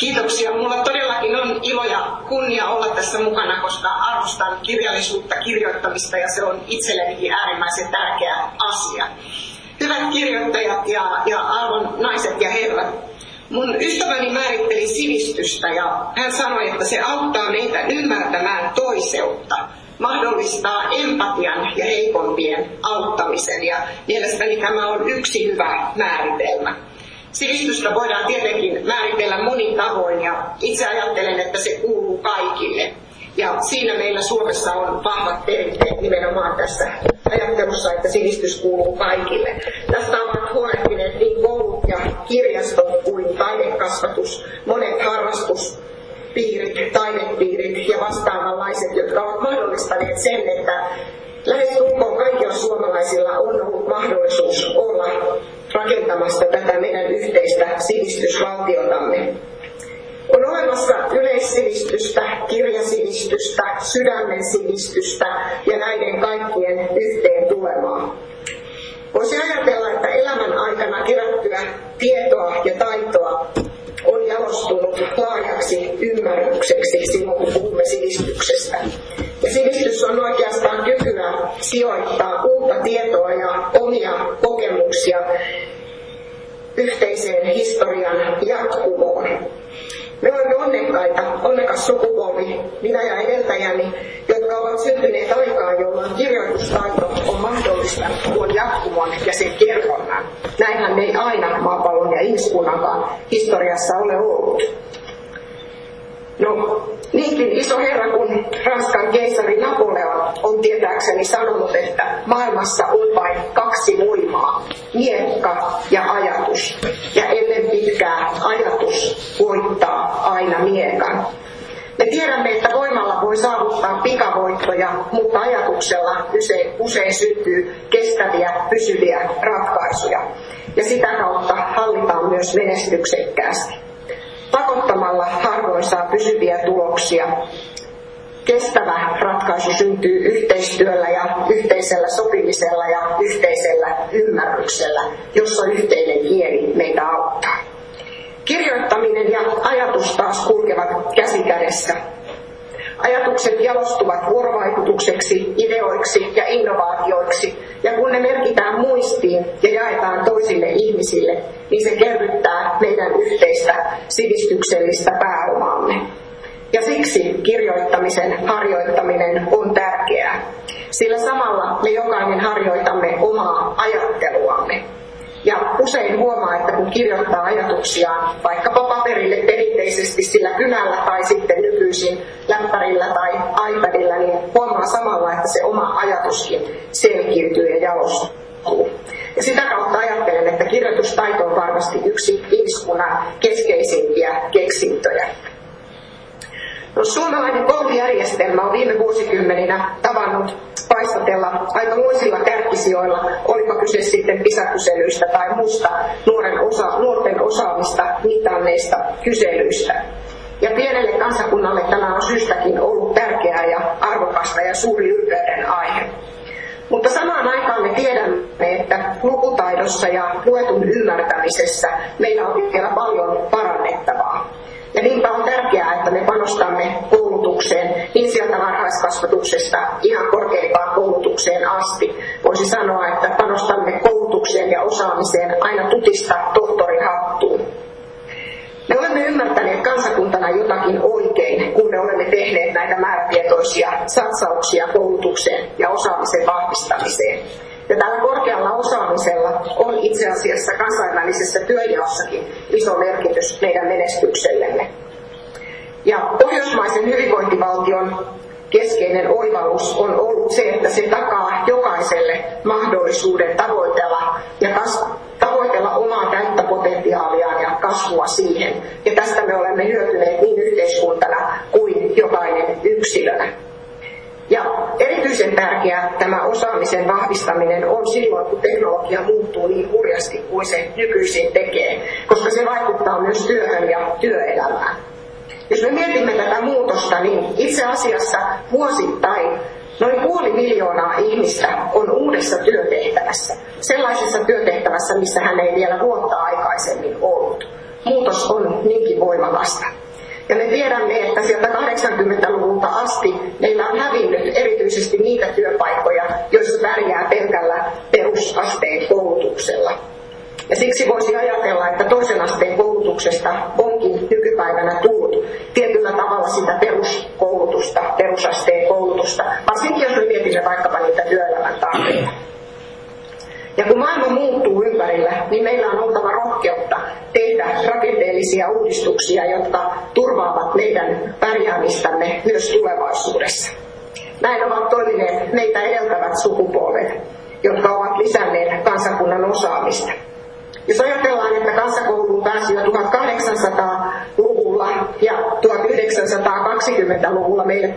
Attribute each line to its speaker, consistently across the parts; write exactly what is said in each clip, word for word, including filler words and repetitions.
Speaker 1: Kiitoksia. Mulla todellakin on ilo ja kunnia olla tässä mukana, koska arvostan kirjallisuutta, kirjoittamista ja se on itsellenikin äärimmäisen tärkeä asia. Hyvät kirjoittajat ja, ja arvon naiset ja herrat, mun ystäväni määritteli sivistystä ja hän sanoi, että se auttaa meitä ymmärtämään toiseutta, mahdollistaa empatian ja heikompien auttamisen ja mielestäni tämä on yksi hyvä määritelmä. Sivistystä voidaan tietenkin määritellä monin tavoin ja itse ajattelen, että se kuuluu kaikille. Ja siinä meillä Suomessa on vahvat perinteet nimenomaan tässä ajattelussa, että sivistys kuuluu kaikille. Tästä ovat huolehtineet niin koulut ja kirjastot kuin taidekasvatus, monet harrastuspiirit, taidepiirit ja vastaavanlaiset, jotka ovat mahdollistaneet sen, että lähestulkoon kaikilla suomalaisilla on ollut mahdollisuus olla rakentamassa tätä meidän yhteistä sivistysvaltiotamme. On olemassa yleissivistystä, kirjasivistystä, sydämen sivistystä ja näiden kaikkien yhteen tulemaa. Voisi ajatella, että elämän aikana kerättyä tietoa ja taitoa on jalostunut laajaksi ymmärrykseksi silloin, kun puhumme sivistyksestä. Ja sivistys on oikeastaan kykyä sijoittaa uutta tietoa ja omia kokemuksia yhteiseen historian jatkumoon. Me olemme onnekkaita, onnekas sukupolvi, minä ja edeltäjäni, jotka ovat syntyneet aikaan, jolloin kirjoitustaito on mahdollista tuon jatkumon ja sen kerronnan. Näinhän ei aina maapallon ja ihmiskunnankaan historiassa ole ollut. No, niinkin iso herra kuin Ranskan keisari Napoleon on tietääkseni sanonut, että maailmassa on vain kaksi voimaa, miekka ja ajatus. Ja ennen pitkää ajatus voittaa aina miekan. Me tiedämme, että voimalla voi saavuttaa pikavoittoja, mutta ajatuksella usein, usein syntyy kestäviä, pysyviä ratkaisuja. Ja sitä kautta hallitaan myös menestyksekkäästi. Pakottamalla harvoin saa pysyviä tuloksia. Kestävä ratkaisu syntyy yhteistyöllä ja yhteisellä sopimisella ja yhteisellä ymmärryksellä, jossa yhteinen kieli meitä auttaa. Kirjoittaminen ja ajatus taas kulkevat käsi kädessä. Ajatukset jalostuvat vuorovaikutukseksi, ideoiksi ja innovaatioiksi, ja kun ne merkitään muistiin ja jaetaan toisille ihmisille, niin se kerryttää meidän yhteistä sivistyksellistä pääomaamme. Ja siksi kirjoittamisen harjoittaminen on tärkeää, sillä samalla me jokainen harjoitamme omaa ajatteluamme. Ja usein huomaa, että kun kirjoittaa ajatuksiaan vaikkapa paperille perinteisesti sillä kynällä tai sitten nykyisin läppärillä tai iPadilla, niin huomaa samalla, että se oma ajatuskin selkiytyy ja jalostuu. Ja sitä kautta ajattelen, että kirjoitustaito on varmasti yksi ihmiskunnan keskeisimpiä keksintöjä. No, suomalainen koulujärjestelmä on viime vuosikymmeninä tavannut paistatella aikamoisilla kärkisijoilla, olipa kyse sitten PISA-kyselyistä tai muista nuoren osa, nuorten osaamista mitanneista kyselyistä. Ja pienelle kansakunnalle tämä on syystäkin ollut tärkeää ja arvokasta ja suuri ylpeyden aihe. Mutta samaan aikaan me tiedämme, että lukutaidossa ja luetun ymmärtämisessä meillä on vielä paljon parannettavaa. Ja niinpä on tärkeää, että me panostamme koulutukseen niin sieltä varhaiskasvatuksesta ihan korkeimpaan koulutukseen asti. Voisi sanoa, että panostamme koulutukseen ja osaamiseen aina tutista tohtorin hattuun. Me olemme ymmärtäneet kansakuntana jotakin oikein, kun me olemme tehneet näitä määrätietoisia satsauksia koulutukseen ja osaamisen vahvistamiseen. Ja tällä korkealla osaamisella on itse asiassa kansainvälisessä työnjaossakin iso merkitys meidän menestyksellemme. Ja pohjoismaisen hyvinvointivaltion keskeinen oivallus on ollut se, että se takaa jokaiselle mahdollisuuden tavoitella ja kas- tavoitella omaa täyttä potentiaaliaan ja kasvua siihen. Ja tästä me olemme hyötyneet niin yhteiskuntana kuin jokainen yksilönä. Ja erityisen tärkeää tämä osaamisen vahvistaminen on silloin, kun teknologia muuttuu niin hurjasti kuin se nykyisin tekee, koska se vaikuttaa myös työhön ja työelämään. Jos me mietimme tätä muutosta, niin itse asiassa vuosittain noin puoli miljoonaa ihmistä on uudessa työtehtävässä, sellaisessa työtehtävässä, missä hän ei vielä vuotta aikaisemmin ollut. muutos on niinkin voimakasta. Ja me tiedämme, että sieltä kahdeksankymmentäluvulta asti meillä on hävinnyt erityisesti niitä työpaikkoja, joissa pärjää pelkällä perusasteen koulutuksella. Ja siksi voisi ajatella, että toisen asteen koulutuksesta onkin nykypäivänä tullut tietyllä tavalla sitä peruskoulutusta, perusasteen koulutusta, varsinkin jos me mietimme vaikkapa niitä työelämän tarpeita. Ja kun maailma muuttuu ympärillä, niin meillä on oltava rohkeutta tehdä rakenteellisia uudistuksia, jotka turvaavat meidän pärjäämistämme myös tulevaisuudessa. Näin ovat toimineet meitä edeltävät sukupolvet, jotka ovat lisänneet kansakunnan osaamista. Jos ajatellaan, että kansakouluun pääsi jo tuhatkahdeksansataaluvulla ja tuhatyhdeksänsataakaksikymmentäluvulla meille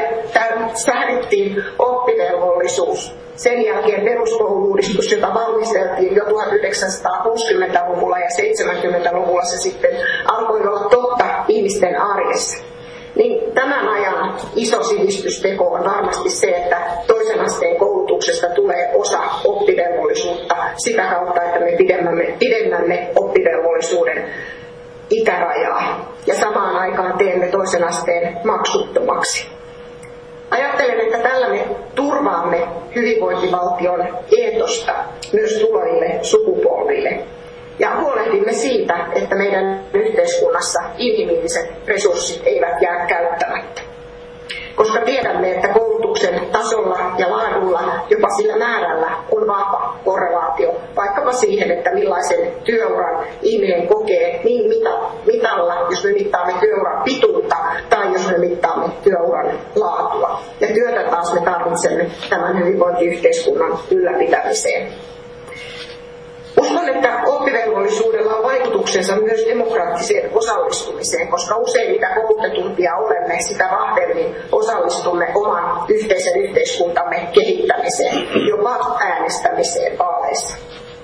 Speaker 1: säädettiin oppivelvollisuus. Sen jälkeen peruskoulu-uudistus, jota valmisteltiin jo tuhatyhdeksänsataakuusikymmentäluvulla ja seitsemänkymmentäluvulla se sitten alkoi olla totta ihmisten arjessa. Niin tämän ajan iso sivistysteko on varmasti se, että toisen asteen koulutuksesta tulee osa oppivelvollisuutta sitä kautta, että me pidennämme, pidennämme oppivelvollisuuden ikärajaa ja samaan aikaan teemme toisen asteen maksuttomaksi. Ajattelen, että tällä me turvaamme hyvinvointivaltion eetosta myös tuleville sukupolville. Ja huolehdimme siitä, että meidän yhteiskunnassa inhimilliset resurssit eivät jää käyttämättä. Koska tiedämme, että koulutuksen tasolla ja laadulla, jopa sillä määrällä, on vahva korrelaatio, vaikkapa siihen, että millaisen työuran ihminen kokee niin mitalla, jos me mittaamme työuran pituutta tai jos me mittaamme työuran laatua. Ja työtä taas me tarvitsemme tämän hyvinvointiyhteiskunnan ylläpitämiseen. Uskon, että oppivelvollisuudella on vaikutuksensa myös demokraattiseen osallistumiseen, koska usein mitä koulutetumpia olemme, sitä vahvemmin osallistumme oman yhteisen yhteiskuntamme kehittämiseen, jopa äänestämiseen vaaleissa.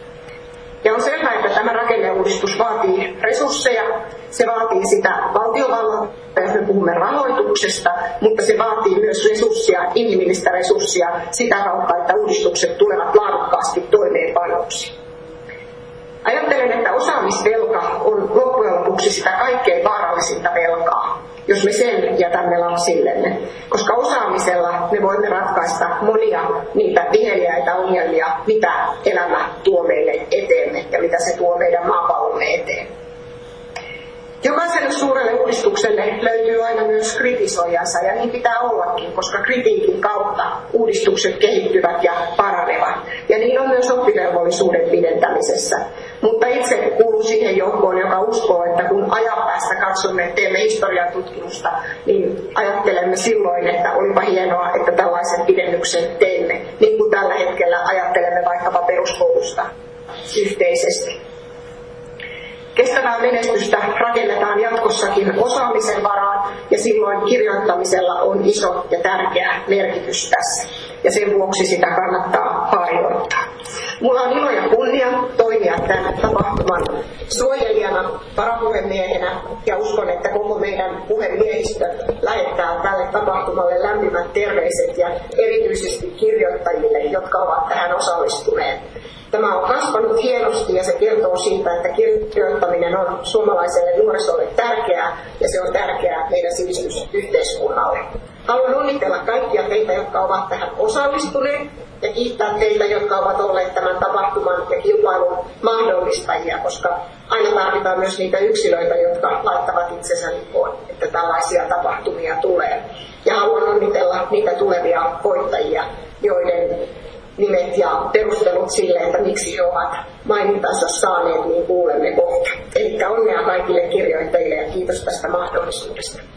Speaker 1: Ja on selvää, että tämä rakenneuudistus vaatii resursseja, se vaatii sitä valtiovallalta, jos me puhumme rahoituksesta, mutta se vaatii myös resurssia, inhimillistä resurssia sitä kautta, että uudistukset tulevat laadukkaasti toimeenpanoksi. Ajattelen, että osaamisvelka on loppujen lopuksi sitä kaikkein vaarallisinta velkaa, jos me sen jätämme lapsillemme. Koska osaamisella me voimme ratkaista monia niitä viheliäitä ongelmia, mitä elämä tuo meille eteemme ja mitä se tuo meidän maapallomme eteen. Jokaiselle suurelle uudistukselle löytyy aina myös kritisoijansa, ja niin pitää ollakin, koska kritiikin kautta uudistukset kehittyvät ja paranevat. Ja niin on myös oppivelvollisuuden pidentämisessä. Mutta itse kuulun siihen joukkoon, joka uskoo, että kun ajan päästä katsomme, teemme historian tutkimusta, niin ajattelemme silloin, että olipa hienoa, että tällaisen pidennyksen teimme, niin kuin tällä hetkellä ajattelemme vaikkapa peruskoulusta yhteisesti. Kestävää menestystä rakennetaan jatkossakin osaamisen varaan, ja silloin kirjoittamisella on iso ja tärkeä merkitys tässä. Ja sen vuoksi sitä kannattaa harjoittaa. Mulla on ilo ja kunnia toimia tämän tapahtuman suojelijana, varapuhemiehenä, ja uskon, että koko meidän puhemiehistö lähettää tälle tapahtumalle lämpimät terveiset ja erityisesti kirjoittajille, jotka ovat tähän osallistuneet. Tämä on kasvanut hienosti ja se kertoo siitä, että kirjoittaminen on suomalaiselle nuorisolle tärkeää ja se on tärkeää meidän sivistysyhteiskunnalle. Haluan onnitella kaikkia teitä, jotka ovat tähän osallistuneet ja kiittää teitä, jotka ovat olleet tämän tapahtuman ja kilpailun mahdollistajia, koska aina tarvitaan myös niitä yksilöitä, jotka laittavat itsensä likoon, että tällaisia tapahtumia tulee. Ja haluan onnitella niitä tulevia voittajia, joiden nimet ja perustelut sille, että miksi he ovat mainintansa saaneet, niin kuulemme kohta. Eli onnea kaikille kirjoittajille ja kiitos tästä mahdollisuudesta.